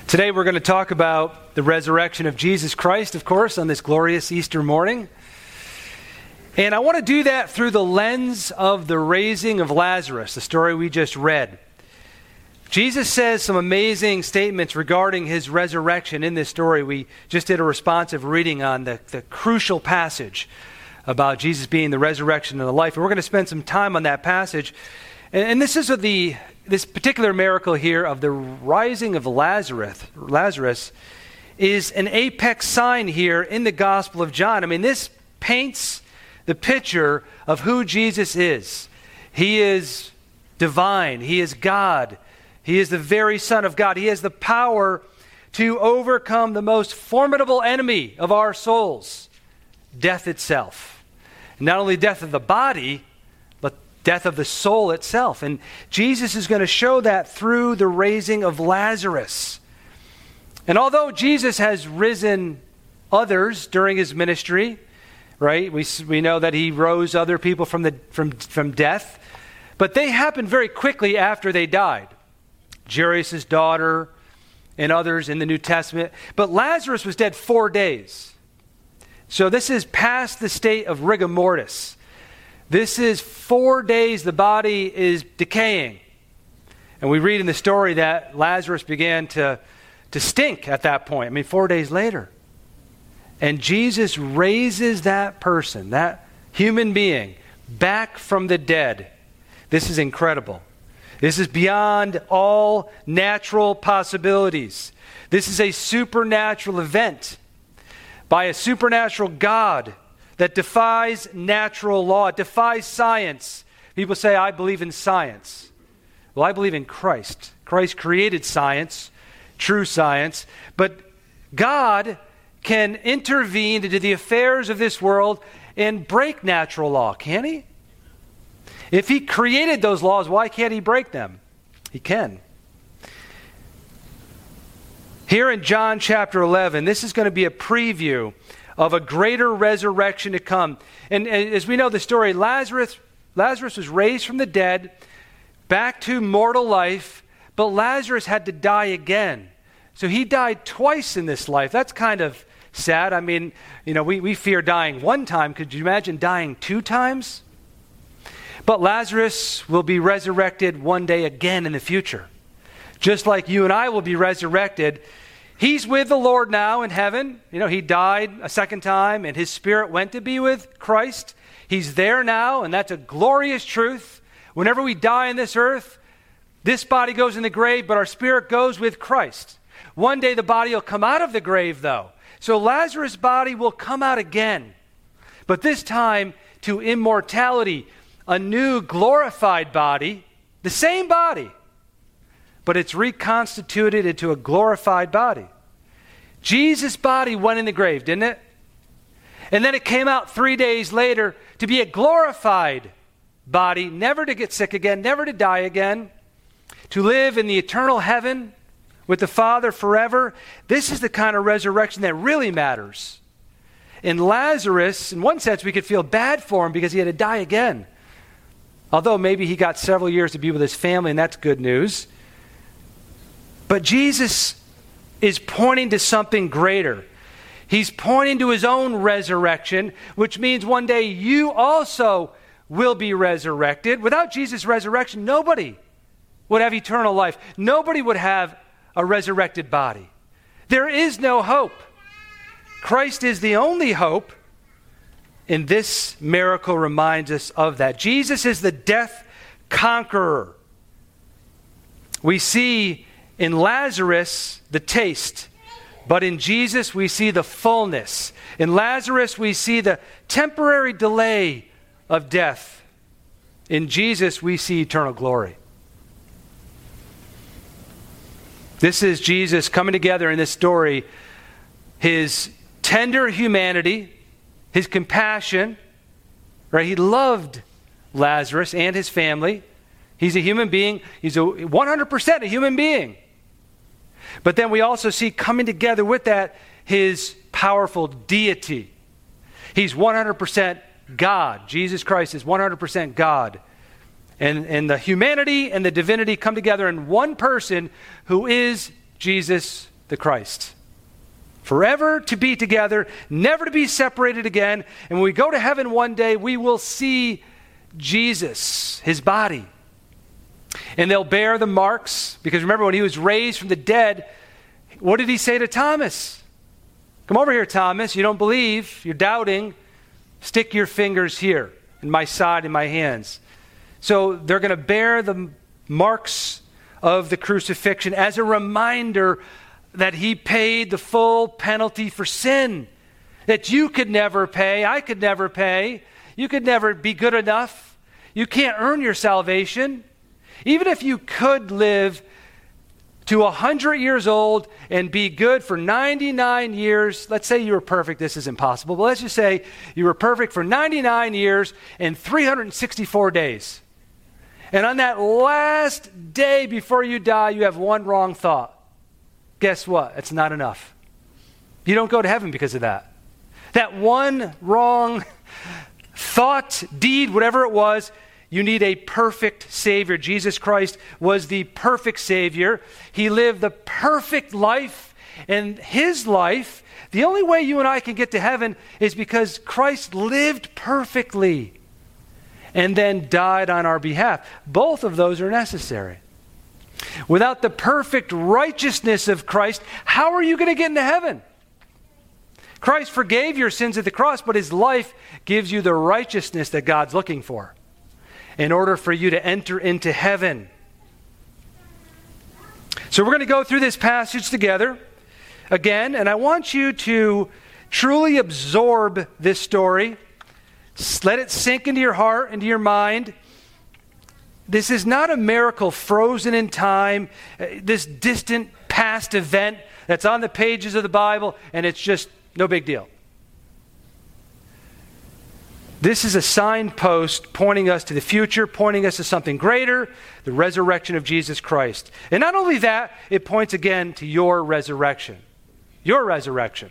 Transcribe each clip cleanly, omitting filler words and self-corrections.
Today we're going to talk about the resurrection of Jesus Christ, of course, on this glorious Easter morning. And I want to do that through the lens of the raising of Lazarus, the story we just read. Jesus says some amazing statements regarding his resurrection in this story. We just did a responsive reading on the crucial passage about Jesus being the resurrection and the life. And we're going to spend some time on that passage. And this is this particular miracle here of the rising of Lazarus is an apex sign here in the Gospel of John. I mean, this paints the picture of who Jesus is. He is divine. He is God. He is the very Son of God. He has the power to overcome the most formidable enemy of our souls, death itself. Not only death of the body, death of the soul itself. And Jesus is going to show that through the raising of Lazarus. And although Jesus has risen others during his ministry, right? We know that he rose other people from death, but they happened very quickly after they died. Jairus' daughter and others in the New Testament. But Lazarus was dead 4 days. So this is past the state of rigor mortis. This is 4 days the body is decaying. And we read in the story that Lazarus began to stink at that point. I mean, 4 days later. And Jesus raises that person, that human being, back from the dead. This is incredible. This is beyond all natural possibilities. This is a supernatural event by a supernatural God that defies natural law. It defies science. People say, I believe in science. Well, I believe in Christ. Christ created science, true science. But God can intervene into the affairs of this world and break natural law, can't he? If he created those laws, why can't he break them? He can. Here in John chapter 11, this is going to be a preview of a greater resurrection to come. And as we know the story, Lazarus was raised from the dead back to mortal life, but Lazarus had to die again. So he died twice in this life. That's kind of sad. I mean, we fear dying one time. Could you imagine dying 2 times? But Lazarus will be resurrected one day again in the future. Just like you and I will be resurrected. He's with the Lord now in heaven. He died a second time and his spirit went to be with Christ. He's there now, and that's a glorious truth. Whenever we die on this earth, this body goes in the grave, but our spirit goes with Christ. One day the body will come out of the grave, though. So Lazarus' body will come out again, but this time to immortality, a new glorified body, the same body, but it's reconstituted into a glorified body. Jesus' body went in the grave, didn't it? And then it came out 3 days later to be a glorified body, never to get sick again, never to die again, to live in the eternal heaven with the Father forever. This is the kind of resurrection that really matters. And Lazarus, in one sense, we could feel bad for him because he had to die again. Although maybe he got several years to be with his family, and that's good news. But Jesus is pointing to something greater. He's pointing to his own resurrection, which means one day you also will be resurrected. Without Jesus' resurrection, nobody would have eternal life. Nobody would have a resurrected body. There is no hope. Christ is the only hope, and this miracle reminds us of that. Jesus is the death conqueror. We see in Lazarus the taste, but in Jesus we see the fullness. In Lazarus we see the temporary delay of death. In Jesus we see eternal glory. This is Jesus coming together in this story, his tender humanity, his compassion, right? He loved Lazarus and his family. He's a human being. He's 100% a human being. But then we also see coming together with that his powerful deity. He's 100% God. Jesus Christ is 100% God. And the humanity and the divinity come together in one person who is Jesus the Christ. Forever to be together, never to be separated again. And when we go to heaven one day, we will see Jesus, his body. And they'll bear the marks, because remember when he was raised from the dead, what did he say to Thomas? Come over here, Thomas. You don't believe, you're doubting. Stick your fingers here in my side and my hands. So they're going to bear the marks of the crucifixion as a reminder that he paid the full penalty for sin that you could never pay, I could never pay. You could never be good enough. You can't earn your salvation. Even if you could live to 100 years old and be good for 99 years, let's say you were perfect, this is impossible, but let's just say you were perfect for 99 years and 364 days. And on that last day before you die, you have one wrong thought. Guess what? It's not enough. You don't go to heaven because of that. That one wrong thought, deed, whatever it was, you need a perfect Savior. Jesus Christ was the perfect Savior. He lived the perfect life, and his life, the only way you and I can get to heaven is because Christ lived perfectly and then died on our behalf. Both of those are necessary. Without the perfect righteousness of Christ, how are you going to get into heaven? Christ forgave your sins at the cross, but his life gives you the righteousness that God's looking for in order for you to enter into heaven. So we're going to go through this passage together again, and I want you to truly absorb this story. Let it sink into your heart, into your mind. This is not a miracle frozen in time, this distant past event that's on the pages of the Bible, and it's just no big deal. This is a signpost pointing us to the future, pointing us to something greater, the resurrection of Jesus Christ. And not only that, it points again to your resurrection. Your resurrection.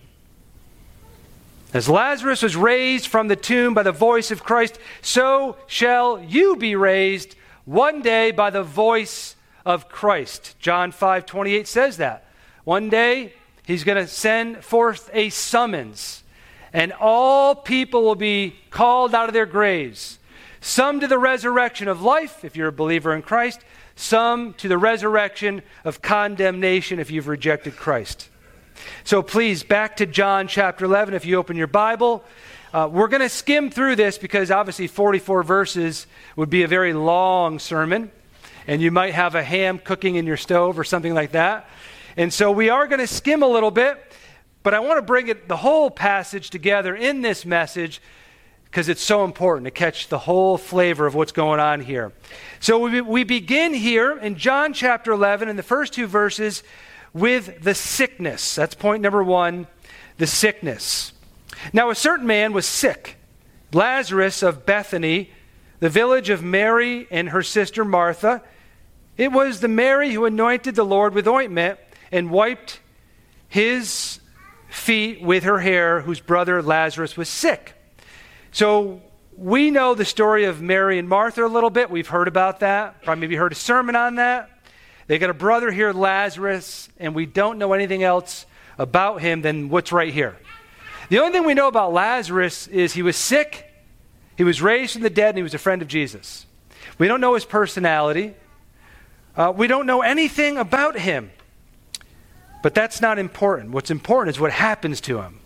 As Lazarus was raised from the tomb by the voice of Christ, so shall you be raised one day by the voice of Christ. John 5:28 says that. One day, he's going to send forth a summons, and all people will be called out of their graves. Some to the resurrection of life, if you're a believer in Christ. Some to the resurrection of condemnation, if you've rejected Christ. So please, back to John chapter 11, if you open your Bible. We're going to skim through this because obviously 44 verses would be a very long sermon, and you might have a ham cooking in your stove or something like that. And so we are going to skim a little bit, but I want to bring the whole passage together in this message because it's so important to catch the whole flavor of what's going on here. So we begin here in John chapter 11 in the first two verses with the sickness. That's point number one, the sickness. Now a certain man was sick, Lazarus of Bethany, the village of Mary and her sister Martha. It was the Mary who anointed the Lord with ointment and wiped his feet with her hair, whose brother Lazarus was sick. So we know the story of Mary and Martha a little bit. We've heard about that. Probably maybe heard a sermon on that. They got a brother here, Lazarus, and we don't know anything else about him than what's right here. The only thing we know about Lazarus is he was sick, he was raised from the dead, and he was a friend of Jesus. We don't know his personality. We don't know anything about him. But that's not important. What's important is what happens to him.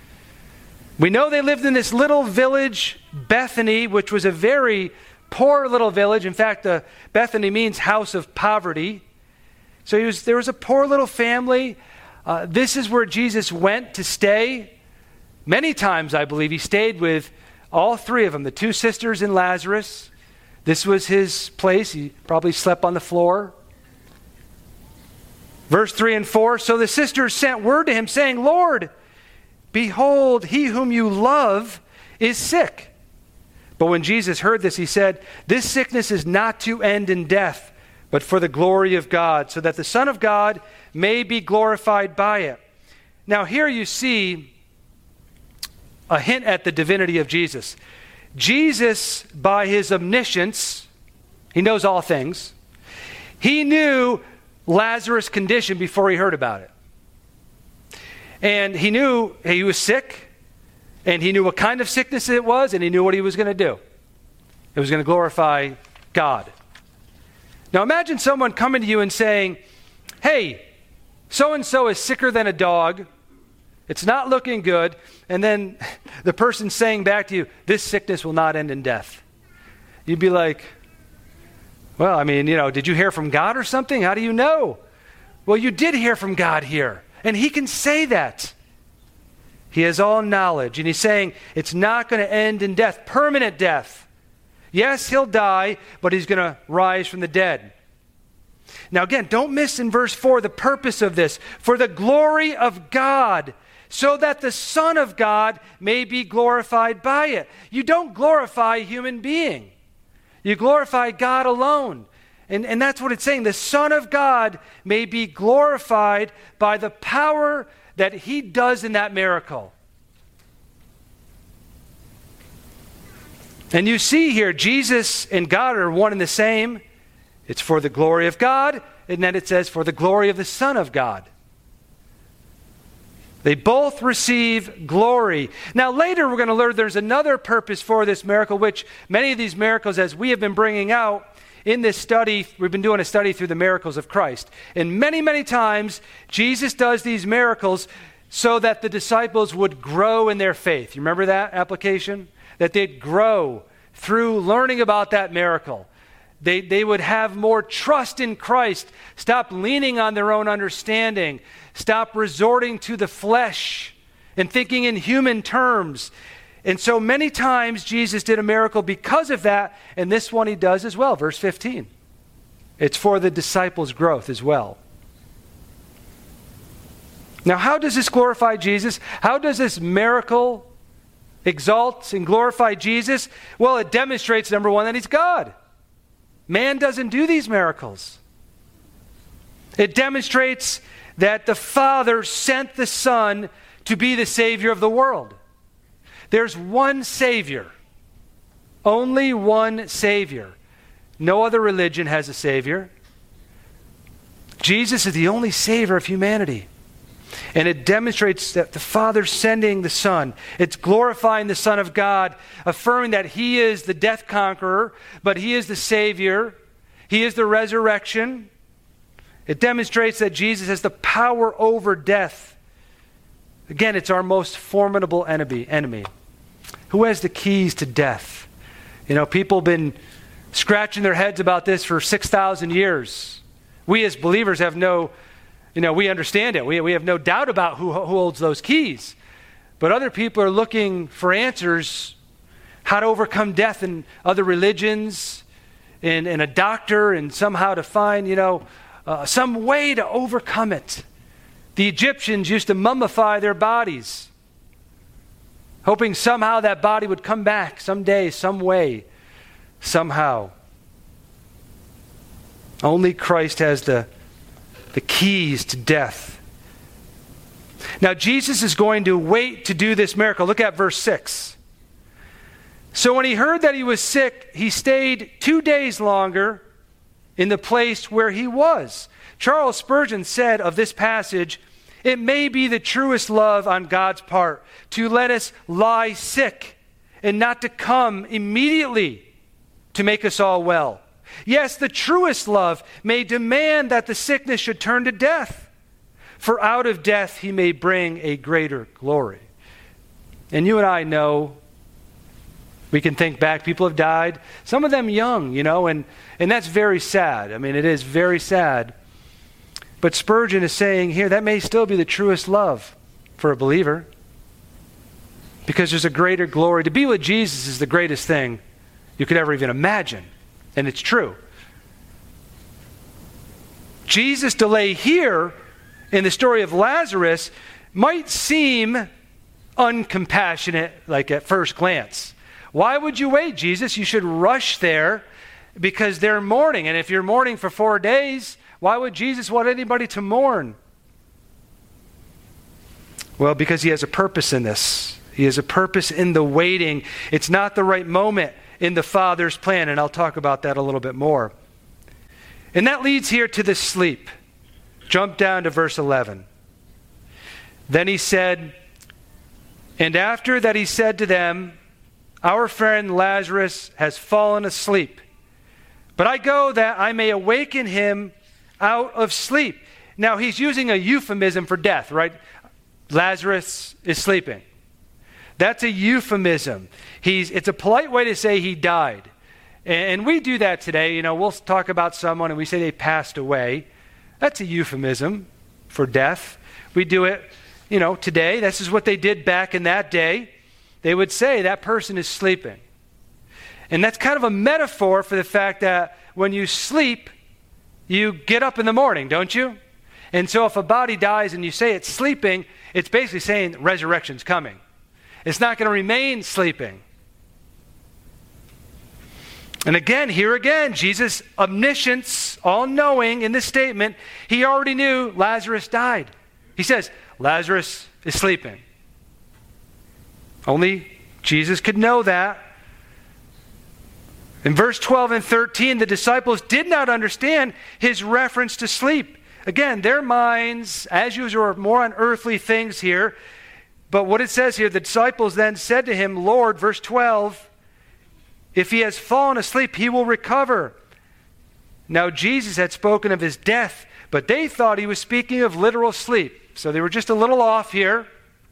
We know they lived in this little village, Bethany, which was a very poor little village. In fact, Bethany means house of poverty. So there was a poor little family. This is where Jesus went to stay. Many times, I believe, he stayed with all three of them, the two sisters and Lazarus. This was his place. He probably slept on the floor. Verse 3 and 4, so the sisters sent word to him saying, Lord, behold, he whom you love is sick. But when Jesus heard this, he said, this sickness is not to end in death, but for the glory of God, so that the Son of God may be glorified by it. Now here you see a hint at the divinity of Jesus. Jesus, by his omniscience, he knows all things. He knew Lazarus' condition before he heard about it. And he knew he was sick, and he knew what kind of sickness it was, and he knew what he was going to do. It was going to glorify God. Now imagine someone coming to you and saying, hey, so-and-so is sicker than a dog. It's not looking good. And then the person saying back to you, this sickness will not end in death. You'd be like, well, I mean, did you hear from God or something? How do you know? Well, you did hear from God here. And he can say that. He has all knowledge. And he's saying it's not going to end in death, permanent death. Yes, he'll die, but he's going to rise from the dead. Now again, don't miss in verse 4 the purpose of this. For the glory of God, so that the Son of God may be glorified by it. You don't glorify a human being. You glorify God alone. And that's what it's saying. The Son of God may be glorified by the power that he does in that miracle. And you see here, Jesus and God are one and the same. It's for the glory of God, and then it says for the glory of the Son of God. They both receive glory. Now later we're going to learn there's another purpose for this miracle, which many of these miracles, as we have been bringing out in this study, we've been doing a study through the miracles of Christ. And many, many times Jesus does these miracles so that the disciples would grow in their faith. You remember that application? That they'd grow through learning about that miracle. They would have more trust in Christ, stop leaning on their own understanding, stop resorting to the flesh and thinking in human terms. And so many times Jesus did a miracle because of that, and this one he does as well, verse 15. It's for the disciples' growth as well. Now, how does this glorify Jesus? How does this miracle exalt and glorify Jesus? Well, it demonstrates, number one, that he's God. Man doesn't do these miracles. It demonstrates that the Father sent the Son to be the Savior of the world. There's one Savior. Only one Savior. No other religion has a Savior. Jesus is the only Savior of humanity. And it demonstrates that the Father sending the Son. It's glorifying the Son of God, affirming that he is the death conqueror, but he is the Savior. He is the resurrection. It demonstrates that Jesus has the power over death. Again, it's our most formidable enemy. Who has the keys to death? People have been scratching their heads about this for 6,000 years. We as believers have we understand it. We have no doubt about who holds those keys. But other people are looking for answers, how to overcome death in other religions, in a doctor, and somehow to find, some way to overcome it. The Egyptians used to mummify their bodies, hoping somehow that body would come back someday, some way, somehow. Only Christ has the keys to death. Now, Jesus is going to wait to do this miracle. Look at verse 6. So when he heard that he was sick, he stayed 2 days longer in the place where he was. Charles Spurgeon said of this passage, it may be the truest love on God's part to let us lie sick and not to come immediately to make us all well. Yes, the truest love may demand that the sickness should turn to death, for out of death he may bring a greater glory. And you and I know, we can think back, people have died, some of them young, and that's very sad. I mean, it is very sad. But Spurgeon is saying here, that may still be the truest love for a believer, because there's a greater glory. To be with Jesus is the greatest thing you could ever even imagine. And it's true. Jesus' delay here in the story of Lazarus might seem uncompassionate, like at first glance. Why would you wait, Jesus? You should rush there because they're mourning. And if you're mourning for 4 days, why would Jesus want anybody to mourn? Well, because he has a purpose in this. He has a purpose in the waiting. It's not the right moment in the Father's plan, and I'll talk about that a little bit more. And that leads here to the sleep. Jump down to verse 11. Then he said, and after that he said to them, our friend Lazarus has fallen asleep, but I go that I may awaken him out of sleep. Now he's using a euphemism for death, right? Lazarus is sleeping. That's a euphemism. It's a polite way to say he died. And we do that today. You know, we'll talk about someone and we say they passed away. That's a euphemism for death. We do it, today. This is what they did back in that day. They would say that person is sleeping. And that's kind of a metaphor for the fact that when you sleep, you get up in the morning, don't you? And so if a body dies and you say it's sleeping, it's basically saying resurrection's coming. It's not going to remain sleeping. And again, Jesus' omniscience, all-knowing in this statement, he already knew Lazarus died. He says, Lazarus is sleeping. Only Jesus could know that. In verse 12 and 13, the disciples did not understand his reference to sleep. Again, their minds, as usual, are more on earthly things here. But what it says here, the disciples then said to him, Lord, verse 12, if he has fallen asleep, he will recover. Now Jesus had spoken of his death, but they thought he was speaking of literal sleep. So they were just a little off here.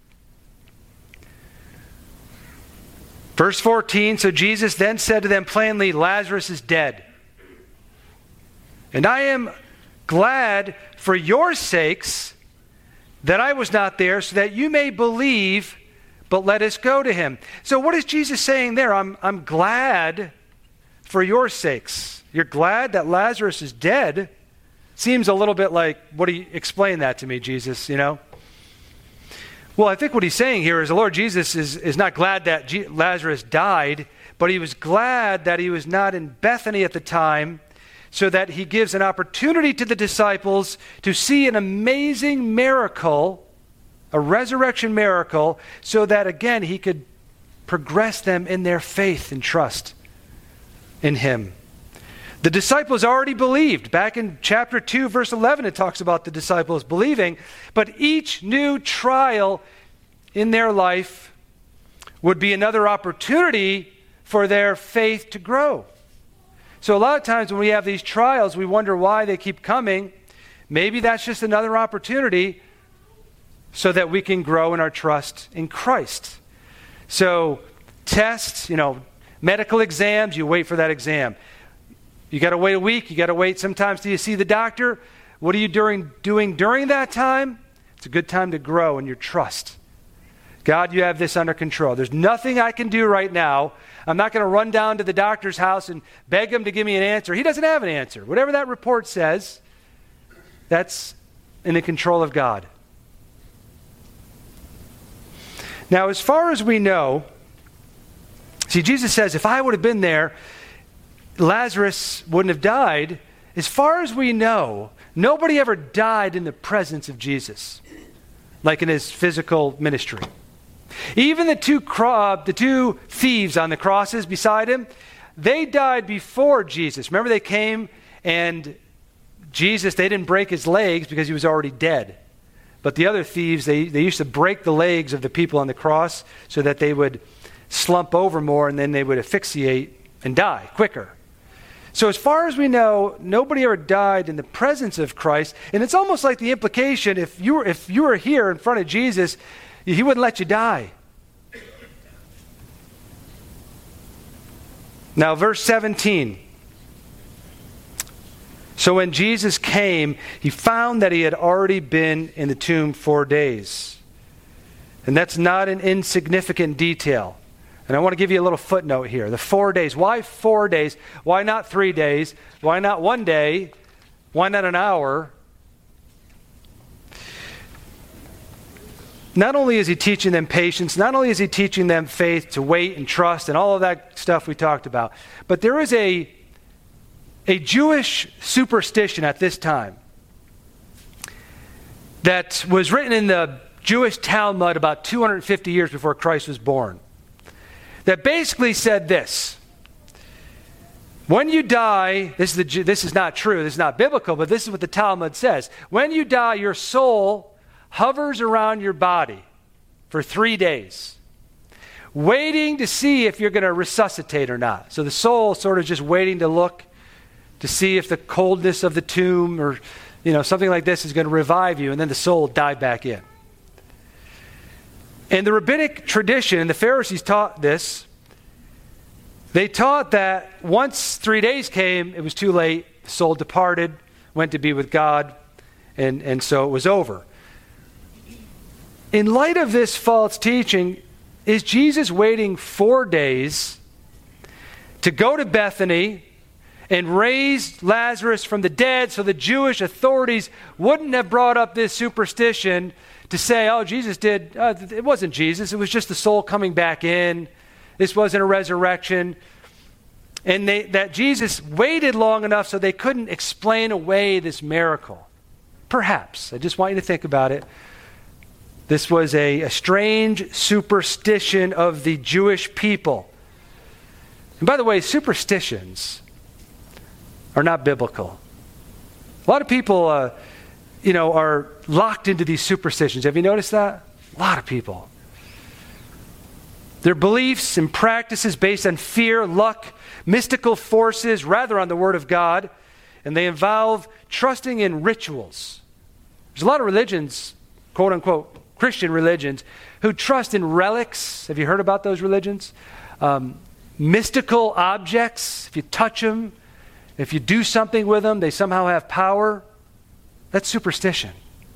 Verse 14, so Jesus then said to them plainly, Lazarus is dead. And I am glad for your sakes that I was not there, so that you may believe, but let us go to him. So what is Jesus saying there? I'm glad for your sakes. You're glad that Lazarus is dead? Seems a little bit like, explain that to me, Jesus, Well, I think what he's saying here is the Lord Jesus is not glad that Lazarus died, but he was glad that he was not in Bethany at the time, so that he gives an opportunity to the disciples to see an amazing miracle, a resurrection miracle, so that again he could progress them in their faith and trust in him. The disciples already believed. Back in chapter 2, verse 11, it talks about the disciples believing. But each new trial in their life would be another opportunity for their faith to grow. So a lot of times when we have these trials, we wonder why they keep coming. Maybe that's just another opportunity so that we can grow in our trust in Christ. So tests, medical exams, you wait for that exam. You got to wait a week. You got to wait sometimes till you see the doctor. What are you doing during that time? It's a good time to grow in your trust. God, you have this under control. There's nothing I can do right now. I'm not going to run down to the doctor's house and beg him to give me an answer. He doesn't have an answer. Whatever that report says, that's in the control of God. Now, as far as we know, see, Jesus says, if I would have been there, Lazarus wouldn't have died. As far as we know, nobody ever died in the presence of Jesus, like in his physical ministry. Even the two thieves on the crosses beside him, they died before Jesus. Remember, they came and Jesus, they didn't break his legs because he was already dead. But the other thieves, they used to break the legs of the people on the cross so that they would slump over more and then they would asphyxiate and die quicker. So as far as we know, nobody ever died in the presence of Christ. And it's almost like the implication, if you were here in front of Jesus, he wouldn't let you die. Now, verse 17. So when Jesus came, he found that he had already been in the tomb 4 days. And that's not an insignificant detail. And I want to give you a little footnote here. The 4 days. Why 4 days? Why not 3 days? Why not 1 day? Why not an hour? Not only is he teaching them patience, not only is he teaching them faith to wait and trust and all of that stuff we talked about, but there is a Jewish superstition at this time that was written in the Jewish Talmud about 250 years before Christ was born, that basically said this: when you die, this is not true, this is not biblical, but this is what the Talmud says. When you die, your soul hovers around your body for 3 days, waiting to see if you're going to resuscitate or not. So the soul sort of just waiting to look to see if the coldness of the tomb or something like this is going to revive you, and then the soul will dive back in. And the rabbinic tradition, and the Pharisees taught this, they taught that once 3 days came, it was too late. The soul departed, went to be with God, and so it was over. In light of this false teaching, is Jesus waiting 4 days to go to Bethany and raise Lazarus from the dead so the Jewish authorities wouldn't have brought up this superstition to say, oh, Jesus did, it wasn't Jesus, it was just the soul coming back in. This wasn't a resurrection. And that Jesus waited long enough so they couldn't explain away this miracle. Perhaps. I just want you to think about it. This was a strange superstition of the Jewish people. And by the way, superstitions are not biblical. A lot of people, are locked into these superstitions. Have you noticed that? A lot of people. Their beliefs and practices based on fear, luck, mystical forces, rather on the Word of God, and they involve trusting in rituals. There's a lot of religions, quote unquote, Christian religions, who trust in relics. Have you heard about those religions? Mystical objects. If you touch them, if you do something with them, they somehow have power. That's superstition.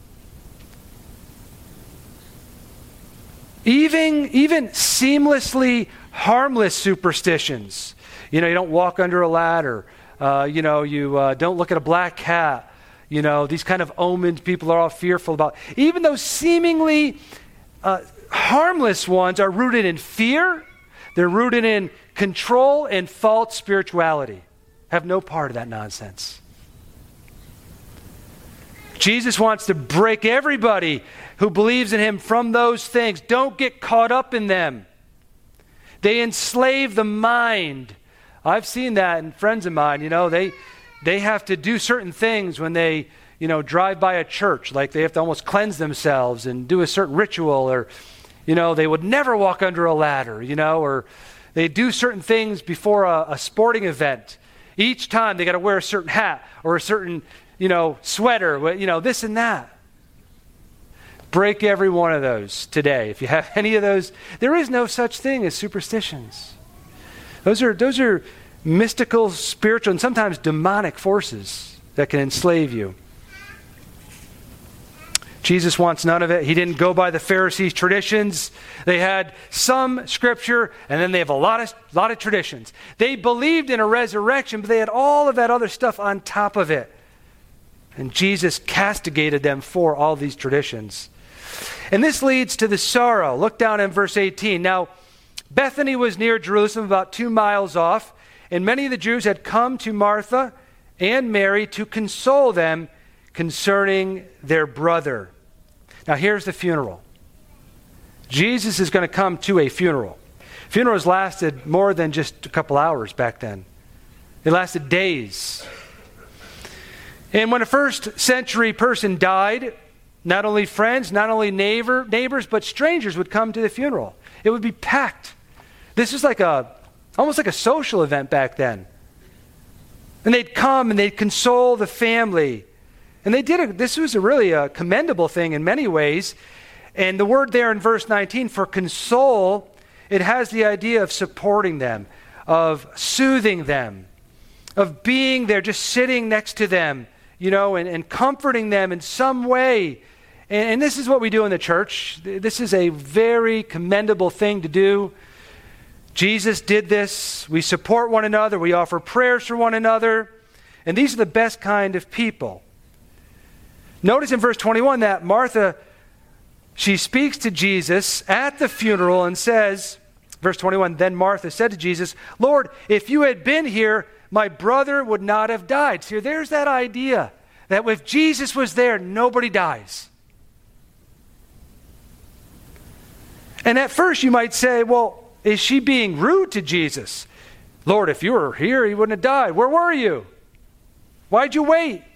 Even seamlessly harmless superstitions. You don't walk under a ladder. You don't look at a black cat. These kind of omens people are all fearful about. Even those seemingly harmless ones are rooted in fear. They're rooted in control and false spirituality. Have no part of that nonsense. Jesus wants to break everybody who believes in him from those things. Don't get caught up in them. They enslave the mind. I've seen that in friends of mine. They have to do certain things when they, drive by a church. Like they have to almost cleanse themselves and do a certain ritual, or, they would never walk under a ladder, or they do certain things before a sporting event. Each time they got to wear a certain hat or a certain, sweater, this and that. Break every one of those today. If you have any of those, there is no such thing as superstitions. Those are mystical, spiritual, and sometimes demonic forces that can enslave you. Jesus wants none of it. He didn't go by the Pharisees' traditions. They had some scripture, and then they have a lot of traditions. They believed in a resurrection, but they had all of that other stuff on top of it. And Jesus castigated them for all these traditions. And this leads to the sorrow. Look down in verse 18. Now, Bethany was near Jerusalem, about 2 miles off, and many of the Jews had come to Martha and Mary to console them concerning their brother. Now, here's the funeral. Jesus is going to come to a funeral. Funerals lasted more than just a couple hours back then. They lasted days. And when a first century person died, not only friends, not only neighbors, but strangers would come to the funeral. It would be packed. This was almost like a social event back then. And they'd come and they'd console the family. And this was a really commendable thing in many ways. And the word there in verse 19 for console, it has the idea of supporting them, of soothing them, of being there, just sitting next to them, and comforting them in some way. And this is what we do in the church. This is a very commendable thing to do. Jesus did this. We support one another. We offer prayers for one another. And these are the best kind of people. Notice in verse 21 that Martha, she speaks to Jesus at the funeral and says, verse 21, then Martha said to Jesus, Lord, if you had been here, my brother would not have died. See, there's that idea that if Jesus was there, nobody dies. And at first you might say, well, is she being rude to Jesus? Lord, if you were here, he wouldn't have died. Where were you? Why'd you wait?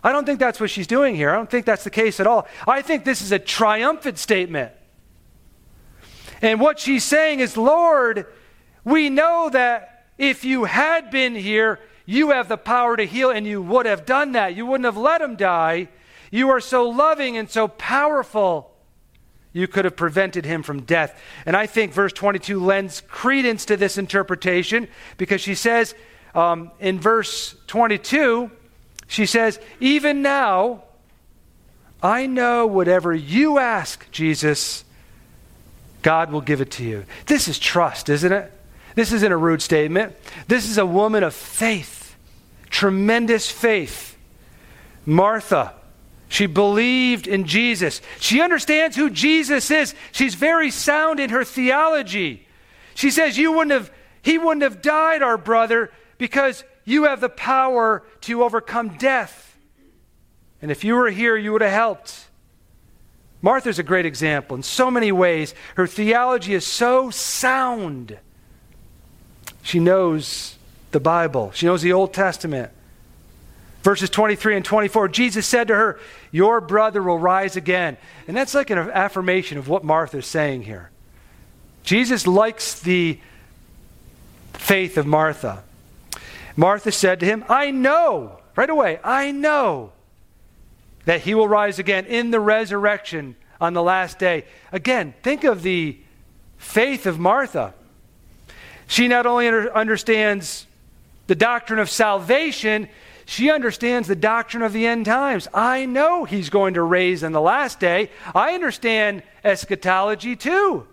I don't think that's what she's doing here. I don't think that's the case at all. I think this is a triumphant statement. And what she's saying is, Lord, we know that if you had been here, you have the power to heal, and you would have done that. You wouldn't have let him die. You are so loving and so powerful. You could have prevented him from death. And I think verse 22 lends credence to this interpretation, because she says in verse 22, she says, even now, I know whatever you ask, Jesus, God will give it to you. This is trust, isn't it? This isn't a rude statement. This is a woman of faith, tremendous faith. Martha, she believed in Jesus. She understands who Jesus is. She's very sound in her theology. She says, he wouldn't have died, our brother, because you have the power to overcome death. And if you were here, you would have helped. Martha's a great example in so many ways. Her theology is so sound. She knows the Bible. She knows the Old Testament. Verses 23 and 24, Jesus said to her, your brother will rise again. And that's like an affirmation of what Martha's saying here. Jesus likes the faith of Martha. Martha said to him, I know, right away, I know that he will rise again in the resurrection on the last day. Again, think of the faith of Martha. She not only understands the doctrine of salvation, she understands the doctrine of the end times. I know he's going to raise on the last day. I understand eschatology too.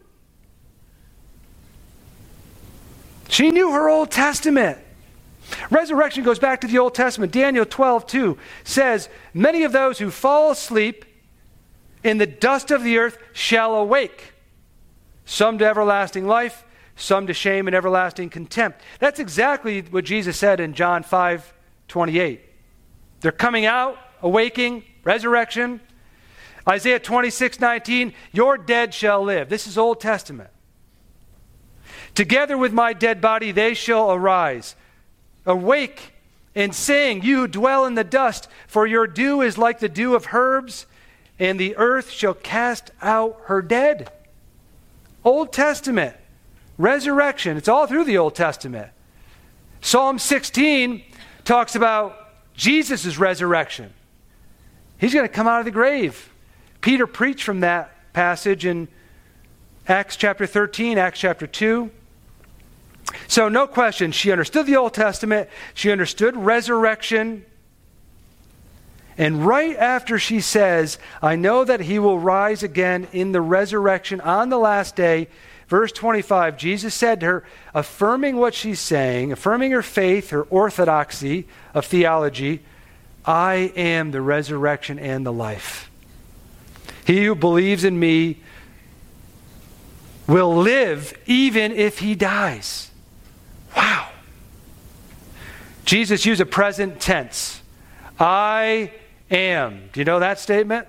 She knew her Old Testament. Resurrection goes back to the Old Testament. Daniel 12:2 says, many of those who fall asleep in the dust of the earth shall awake, some to everlasting life, some to shame and everlasting contempt. That's exactly what Jesus said in John 5:28. They're coming out, awaking, resurrection. Isaiah 26:19, your dead shall live. This is Old Testament. Together with my dead body they shall arise. Awake and sing, you who dwell in the dust, for your dew is like the dew of herbs, and the earth shall cast out her dead. Old Testament, resurrection, it's all through the Old Testament. Psalm 16 talks about Jesus' resurrection. He's going to come out of the grave. Peter preached from that passage in Acts chapter 13, Acts chapter 2. So no question, she understood the Old Testament. She understood resurrection. And right after she says, I know that he will rise again in the resurrection on the last day, verse 25, Jesus said to her, affirming what she's saying, affirming her faith, her orthodoxy of theology, I am the resurrection and the life. He who believes in me will live even if he dies. Wow. Jesus used a present tense. I am. Do you know that statement?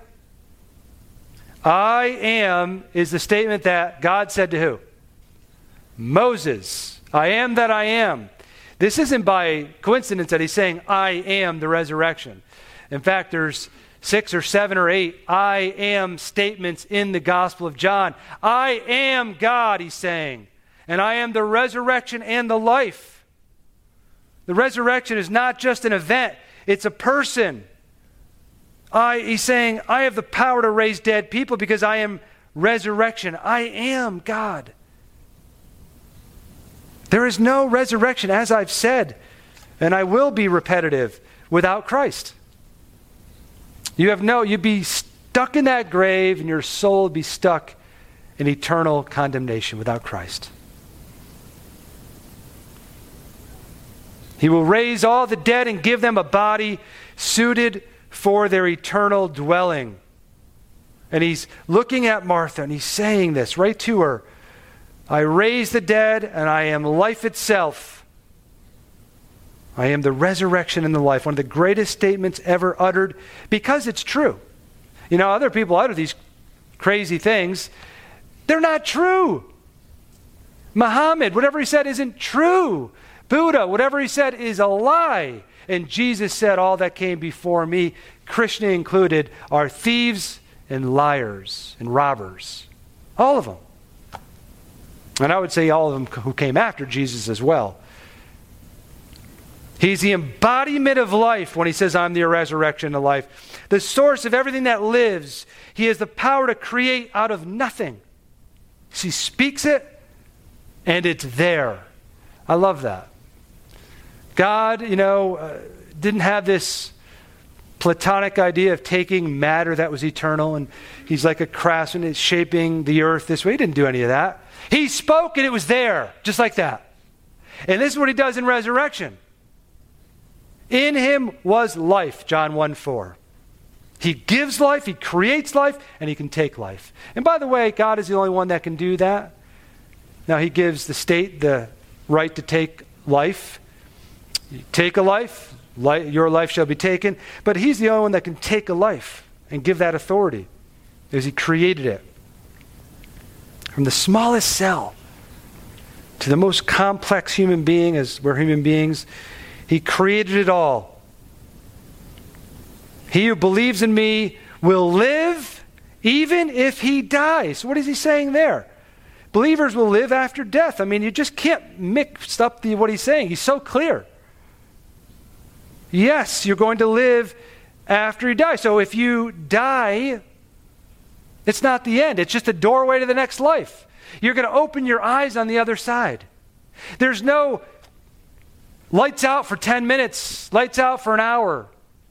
I am is the statement that God said to who? Moses. I am that I am. This isn't by coincidence that he's saying, I am the resurrection. In fact, there's 6 or 7 or 8 I am statements in the Gospel of John. I am God, he's saying. And I am the resurrection and the life. The resurrection is not just an event, it's a person. He's saying, I have the power to raise dead people because I am resurrection. I am God. There is no resurrection, as I've said, and I will be repetitive, without Christ. You'd be stuck in that grave and your soul would be stuck in eternal condemnation without Christ. He will raise all the dead and give them a body suited for their eternal dwelling. And he's looking at Martha and he's saying this right to her. I raise the dead and I am life itself. I am the resurrection and the life. One of the greatest statements ever uttered because it's true. You know, other people utter these crazy things. They're not true. Muhammad, whatever he said isn't true. Buddha, whatever he said is a lie. And Jesus said all that came before me, Krishna included, are thieves and liars and robbers. All of them. And I would say all of them who came after Jesus as well. He's the embodiment of life when he says, I'm the resurrection of life. The source of everything that lives. He has the power to create out of nothing. He speaks it, and it's there. I love that. God, didn't have this Platonic idea of taking matter that was eternal, and he's like a craftsman, is shaping the earth this way. He didn't do any of that. He spoke, and it was there, just like that. And this is what he does in resurrection. In him was life, John 1:4. He gives life, he creates life, and he can take life. And by the way, God is the only one that can do that. Now, he gives the state the right to take life. You take a life, your life shall be taken. But he's the only one that can take a life and give that authority, because he created it. From the smallest cell to the most complex human being, as we're human beings, he created it all. He who believes in me will live even if he dies. What is he saying there? Believers will live after death. I mean, you just can't mix up what he's saying. He's so clear. Yes, you're going to live after you die. So if you die, it's not the end. It's just a doorway to the next life. You're going to open your eyes on the other side. There's no lights out for 10 minutes, lights out for an hour,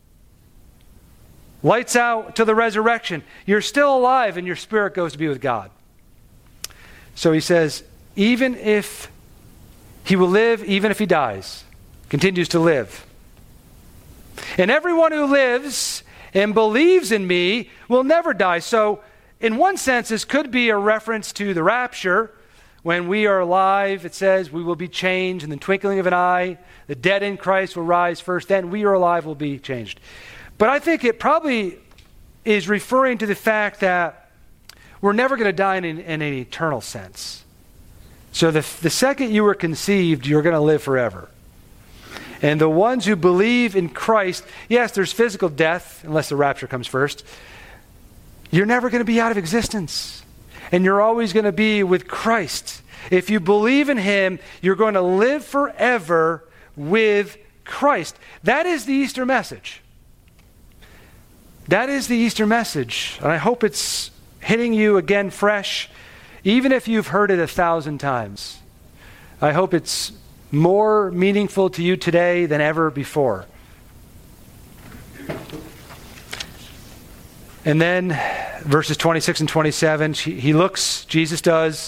lights out to the resurrection. You're still alive and your spirit goes to be with God. So he says, even if he will live, even if he dies, continues to live. And everyone who lives and believes in me will never die. So in one sense, this could be a reference to the rapture. When we are alive, it says we will be changed in the twinkling of an eye. The dead in Christ will rise first, then we are alive will be changed. But I think it probably is referring to the fact that we're never going to die in an eternal sense. So the second you were conceived, you're going to live forever. And the ones who believe in Christ, yes, there's physical death, unless the rapture comes first. You're never going to be out of existence. And you're always going to be with Christ. If you believe in him, you're going to live forever with Christ. That is the Easter message. That is the Easter message. And I hope it's hitting you again fresh, even if you've heard it 1,000 times. I hope it's more meaningful to you today than ever before. And then verses 26 and 27, Jesus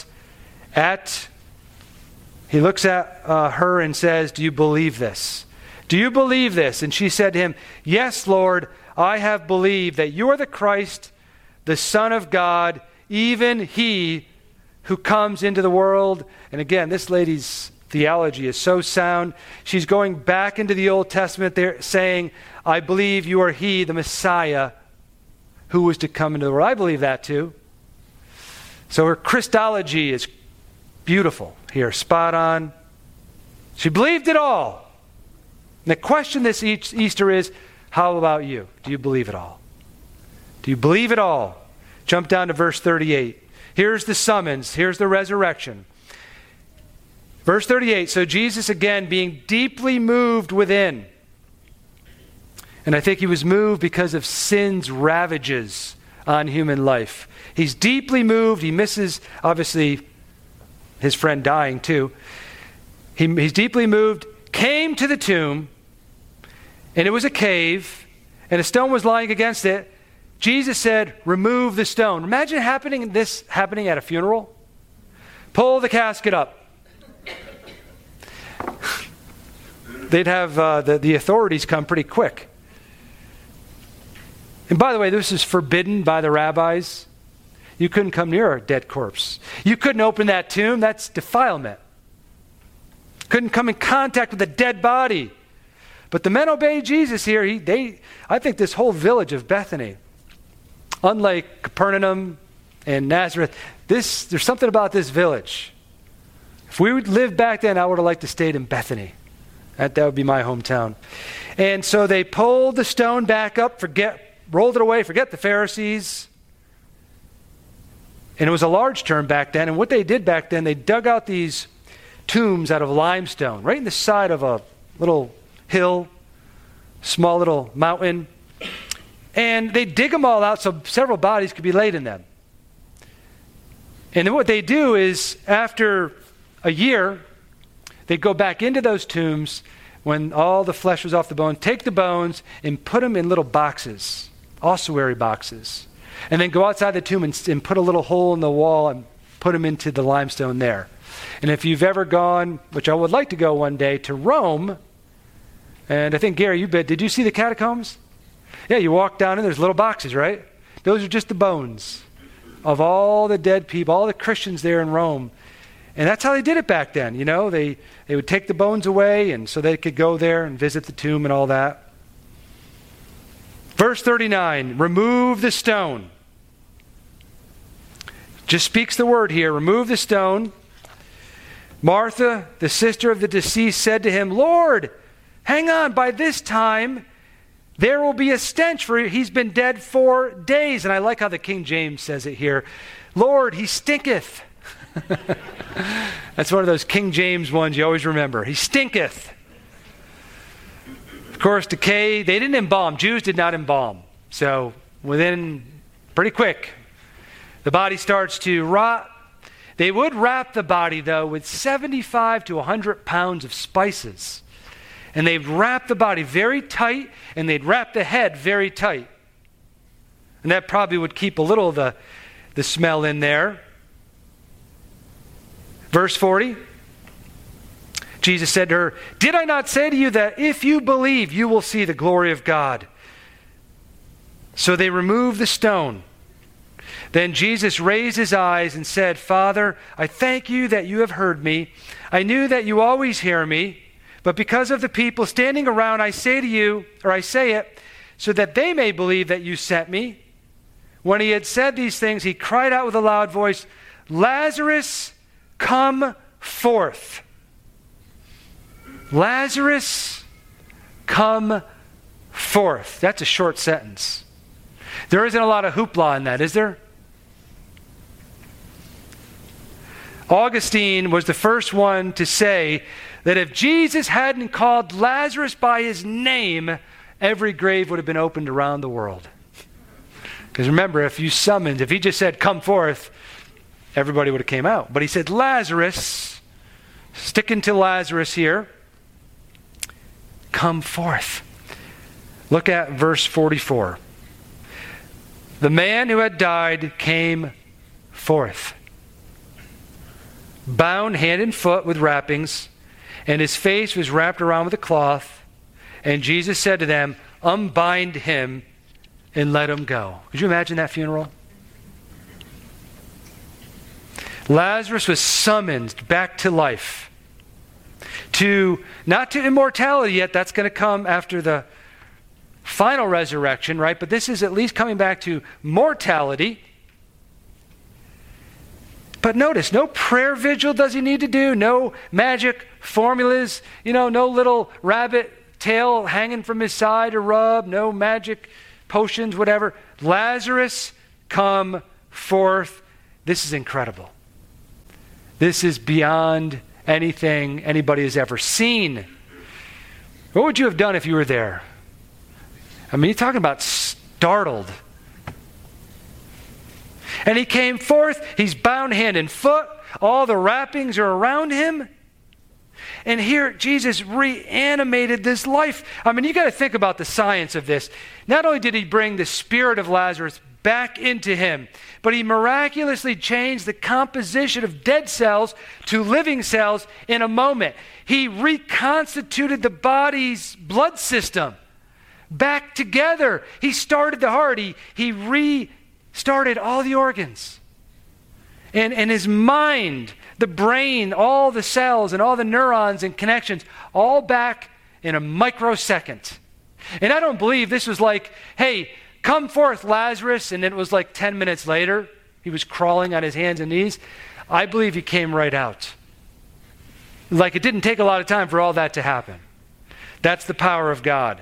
looks at her and says, do you believe this? Do you believe this? And she said to him, yes, Lord, I have believed that you are the Christ, the Son of God, even he who comes into the world. And again, this lady's theology is so sound. She's going back into the Old Testament there saying, I believe you are he, the Messiah, who was to come into the world. I believe that too. So her Christology is beautiful here, spot on. She believed it all. And the question this Easter is, how about you? Do you believe it all? Do you believe it all? Jump down to verse 38. Here's the summons. Here's the resurrection. Verse 38, so Jesus again being deeply moved within. And I think he was moved because of sin's ravages on human life. He's deeply moved. He misses, obviously, his friend dying too. He's deeply moved, came to the tomb, and it was a cave, and a stone was lying against it. Jesus said, remove the stone. Imagine this happening at a funeral. Pull the casket up. They'd have the authorities come pretty quick. And by the way, this is forbidden by the rabbis. You couldn't come near a dead corpse. You couldn't open that tomb. That's defilement. Couldn't come in contact with a dead body. But the men obeyed Jesus here. I think this whole village of Bethany, unlike Capernaum and Nazareth, there's something about this village If we would live back then, I would have liked to stayed in Bethany. That would be my hometown. And so they pulled the stone back up, rolled it away, forget the Pharisees. And it was a large tomb back then. And what they did back then, they dug out these tombs out of limestone, right in the side of a little hill, small little mountain. And they dig them all out so several bodies could be laid in them. And then what they do is, after a year, they go back into those tombs when all the flesh was off the bone, take the bones and put them in little boxes, ossuary boxes, and then go outside the tomb and put a little hole in the wall and put them into the limestone there. And if you've ever gone, which I would like to go one day, to Rome, and I think, Gary, did you see the catacombs? Yeah, you walk down and there's little boxes, right? Those are just the bones of all the dead people, all the Christians there in Rome. And that's how they did it back then, you know. They would take the bones away, and so they could go there and visit the tomb and all that. Verse 39, remove the stone. Just speaks the word here, remove the stone. Martha, the sister of the deceased, said to him, Lord, hang on, by this time there will be a stench, for he's been dead 4 days. And I like how the King James says it here. Lord, he stinketh. That's one of those King James ones you always remember. He stinketh. Of course, decay, they didn't embalm. Jews did not embalm. So pretty quick, the body starts to rot. They would wrap the body, though, with 75 to 100 pounds of spices. And they'd wrap the body very tight, and they'd wrap the head very tight. And that probably would keep a little of the smell in there. Verse 40, Jesus said to her, Did I not say to you that if you believe, you will see the glory of God? So they removed the stone. Then Jesus raised his eyes and said, Father, I thank you that you have heard me. I knew that you always hear me, but because of the people standing around, I say it, so that they may believe that you sent me. When he had said these things, he cried out with a loud voice, Lazarus, come forth. Lazarus, come forth. That's a short sentence. There isn't a lot of hoopla in that, is there? Augustine was the first one to say that if Jesus hadn't called Lazarus by his name, every grave would have been opened around the world. Because remember, if he just said, come forth, everybody would have came out. But he said, Lazarus, sticking to Lazarus here, come forth. Look at verse 44. The man who had died came forth, bound hand and foot with wrappings, and his face was wrapped around with a cloth. And Jesus said to them, unbind him and let him go. Could you imagine that funeral? Lazarus was summoned back to life. Not to immortality yet, that's going to come after the final resurrection, right? But this is at least coming back to mortality. But notice, no prayer vigil does he need to do, no magic formulas, no little rabbit tail hanging from his side to rub, no magic potions, whatever. Lazarus, come forth. This is incredible. This is beyond anything anybody has ever seen. What would you have done if you were there? I mean, you're talking about startled. And he came forth, he's bound hand and foot, all the wrappings are around him. And here Jesus reanimated this life. I mean, you got to think about the science of this. Not only did he bring the spirit of Lazarus back into him, but he miraculously changed the composition of dead cells to living cells in a moment. He reconstituted the body's blood system back together. He started the heart. He restarted all the organs. And his mind, the brain, all the cells and all the neurons and connections, all back in a microsecond. And I don't believe this was like, hey, come forth, Lazarus, and it was like 10 minutes later, he was crawling on his hands and knees. I believe he came right out. Like it didn't take a lot of time for all that to happen. That's the power of God.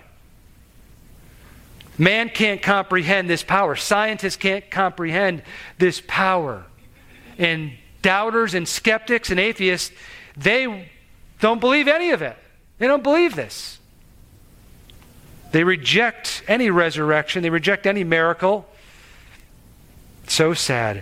Man can't comprehend this power. Scientists can't comprehend this power. And doubters and skeptics and atheists, they don't believe any of it. They don't believe this. They reject any resurrection. They reject any miracle. So sad.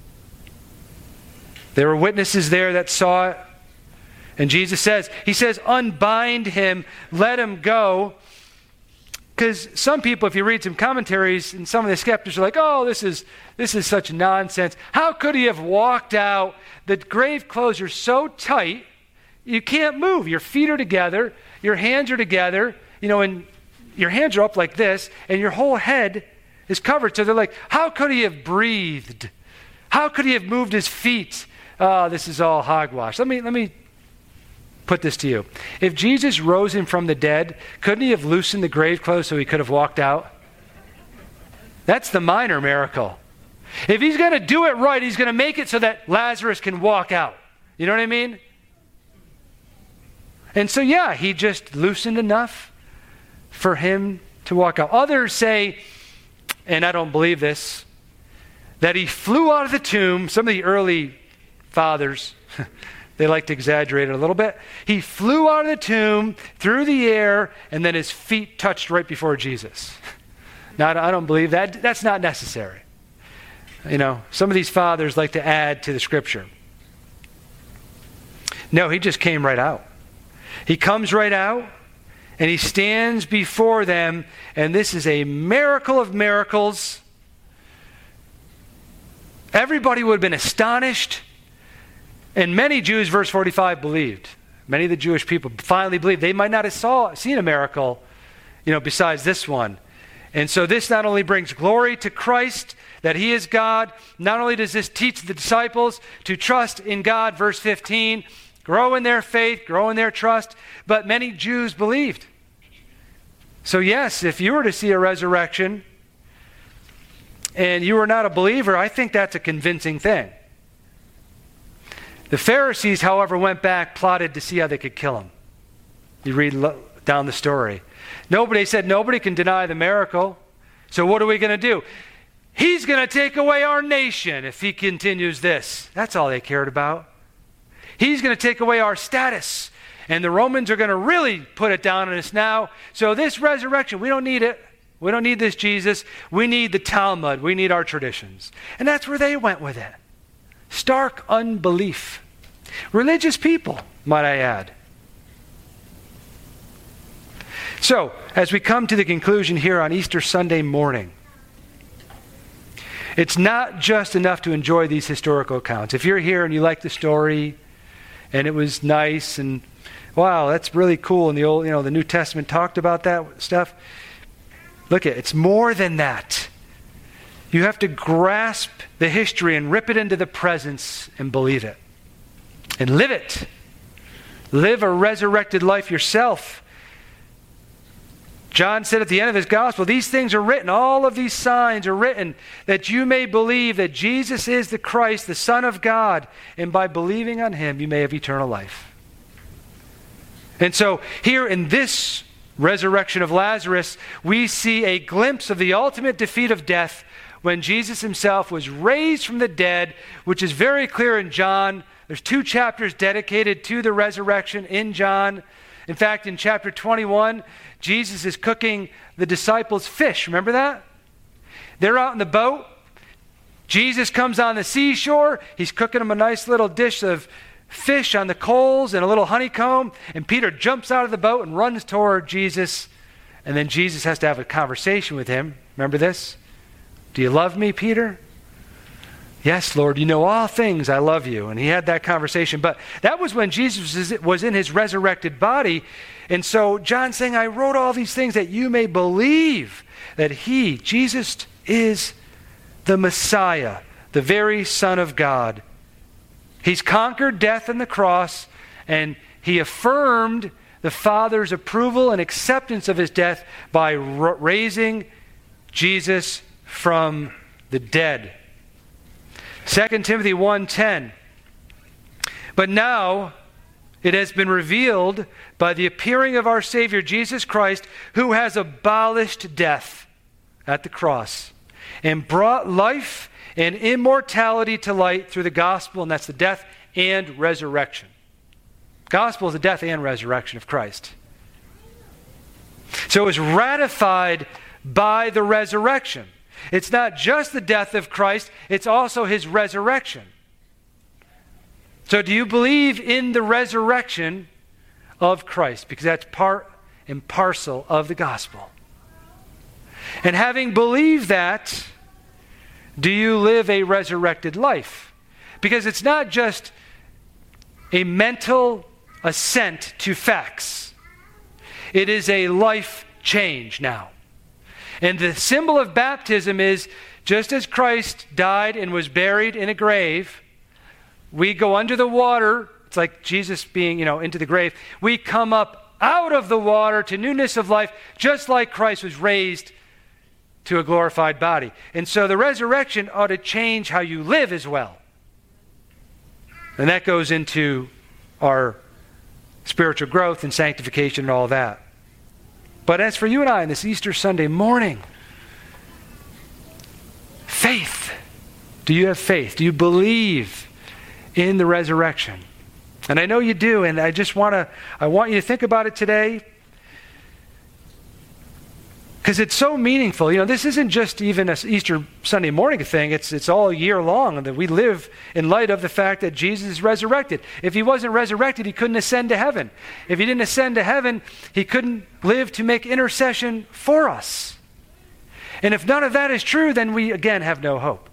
There were witnesses there that saw it. And Jesus says, he says, unbind him, let him go. Because some people, if you read some commentaries, and some of the skeptics are like, oh, this is such nonsense. How could he have walked out? The grave clothes are so tight, you can't move. Your feet are together, your hands are together, and your hands are up like this, and your whole head is covered. So they're like, how could he have breathed? How could he have moved his feet? Oh, this is all hogwash. Let me put this to you. If Jesus rose him from the dead, couldn't he have loosened the grave clothes so he could have walked out? That's the minor miracle. If he's going to do it right, he's going to make it so that Lazarus can walk out. You know what I mean? And so, yeah, he just loosened enough for him to walk out. Others say, and I don't believe this, that he flew out of the tomb. Some of the early fathers, they like to exaggerate it a little bit. He flew out of the tomb through the air, and then his feet touched right before Jesus. Now, I don't believe that. That's not necessary. Some of these fathers like to add to the scripture. No, he just came right out. He comes right out, and he stands before them, and this is a miracle of miracles. Everybody would have been astonished. And many Jews, verse 45, believed. Many of the Jewish people finally believed. They might not have seen a miracle, besides this one. And so this not only brings glory to Christ, that he is God, not only does this teach the disciples to trust in God, verse 15, grow in their faith, grow in their trust, but many Jews believed. So yes, if you were to see a resurrection and you were not a believer, I think that's a convincing thing. The Pharisees, however, went back, plotted to see how they could kill him. You read down the story. They said nobody can deny the miracle. So what are we going to do? He's going to take away our nation if he continues this. That's all they cared about. He's going to take away our status. And the Romans are going to really put it down on us now. So this resurrection, we don't need it. We don't need this Jesus. We need the Talmud. We need our traditions. And that's where they went with it. Stark unbelief. Religious people, might I add. So, as we come to the conclusion here on Easter Sunday morning, it's not just enough to enjoy these historical accounts. If you're here and you like the story, and it was nice, and wow, that's really cool, and the New Testament talked about that stuff. Look, it's more than that. You have to grasp the history and rip it into the presence and believe it. And live it. Live a resurrected life yourself. John said at the end of his gospel, these things are written, all of these signs are written, that you may believe that Jesus is the Christ, the Son of God, and by believing on him, you may have eternal life. And so here in this resurrection of Lazarus, we see a glimpse of the ultimate defeat of death when Jesus himself was raised from the dead, which is very clear in John. There's 2 chapters dedicated to the resurrection in John. In fact, in chapter 21, Jesus is cooking the disciples fish. Remember that? They're out in the boat. Jesus comes on the seashore. He's cooking them a nice little dish of fish on the coals and a little honeycomb. And Peter jumps out of the boat and runs toward Jesus. And then Jesus has to have a conversation with him. Remember this? Do you love me, Peter? Yes, Lord, you know all things. I love you. And he had that conversation. But that was when Jesus was in his resurrected body. And so John's saying, I wrote all these things that you may believe that he, Jesus, is the Messiah, the very Son of God. He's conquered death on the cross, and he affirmed the Father's approval and acceptance of his death by raising Jesus from the dead. 2 Timothy 1:10. But now It has been revealed by the appearing of our Savior, Jesus Christ, who has abolished death at the cross and brought life and immortality to light through the gospel, and that's the death and resurrection. Gospel is the death and resurrection of Christ. So it was ratified by the resurrection. It's not just the death of Christ, it's also his resurrection. So do you believe in the resurrection of Christ? Because that's part and parcel of the gospel. And having believed that, do you live a resurrected life? Because it's not just a mental assent to facts. It is a life change now. And the symbol of baptism is, just as Christ died and was buried in a grave, we go under the water. It's like Jesus being, into the grave. We come up out of the water to newness of life, just like Christ was raised to a glorified body. And so the resurrection ought to change how you live as well. And that goes into our spiritual growth and sanctification and all that. But as for you and I on this Easter Sunday morning, faith. Do you have faith? Do you believe in the resurrection? And I know you do, and I want you to think about it today, because it's so meaningful. This isn't just even an Easter Sunday morning thing. It's all year long that we live in light of the fact that Jesus is resurrected. If he wasn't resurrected, he couldn't ascend to heaven. If he didn't ascend to heaven, he couldn't live to make intercession for us. And if none of that is true, then we again have no hope.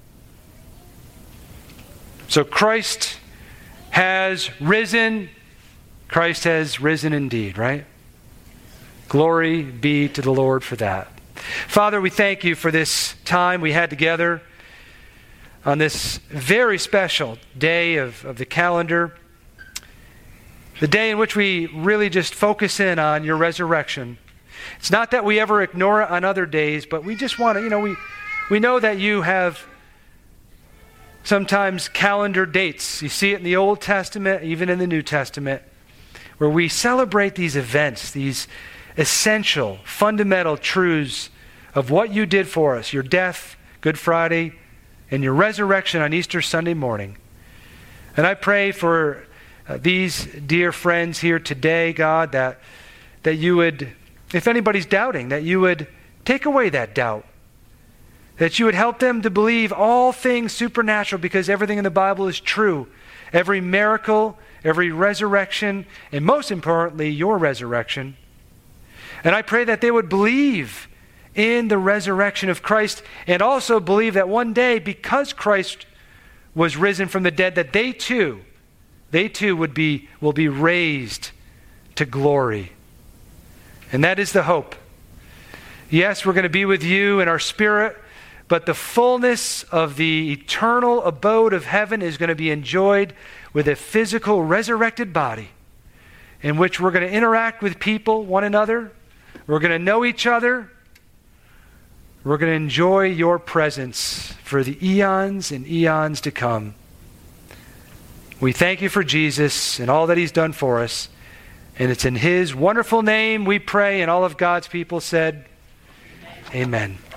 So Christ has risen. Christ has risen indeed, right? Glory be to the Lord for that. Father, we thank you for this time we had together on this very special day of the calendar, the day in which we really just focus in on your resurrection. It's not that we ever ignore it on other days, but we just want to, we know that you have sometimes calendar dates. You see it in the Old Testament, even in the New Testament, where we celebrate these events, these essential, fundamental truths of what you did for us, your death, Good Friday, and your resurrection on Easter Sunday morning. And I pray for these dear friends here today, God, that you would, if anybody's doubting, that you would take away that doubt, that you would help them to believe all things supernatural, because everything in the Bible is true. Every miracle, every resurrection, and most importantly, your resurrection. And I pray that they would believe in the resurrection of Christ, and also believe that one day, because Christ was risen from the dead, that they too will be raised to glory. And that is the hope. Yes, we're going to be with you in our spirit, but the fullness of the eternal abode of heaven is going to be enjoyed with a physical resurrected body, in which we're going to interact with people, one another. We're going to know each other. We're going to enjoy your presence for the eons and eons to come. We thank you for Jesus and all that he's done for us. And it's in his wonderful name we pray, and all of God's people said, Amen.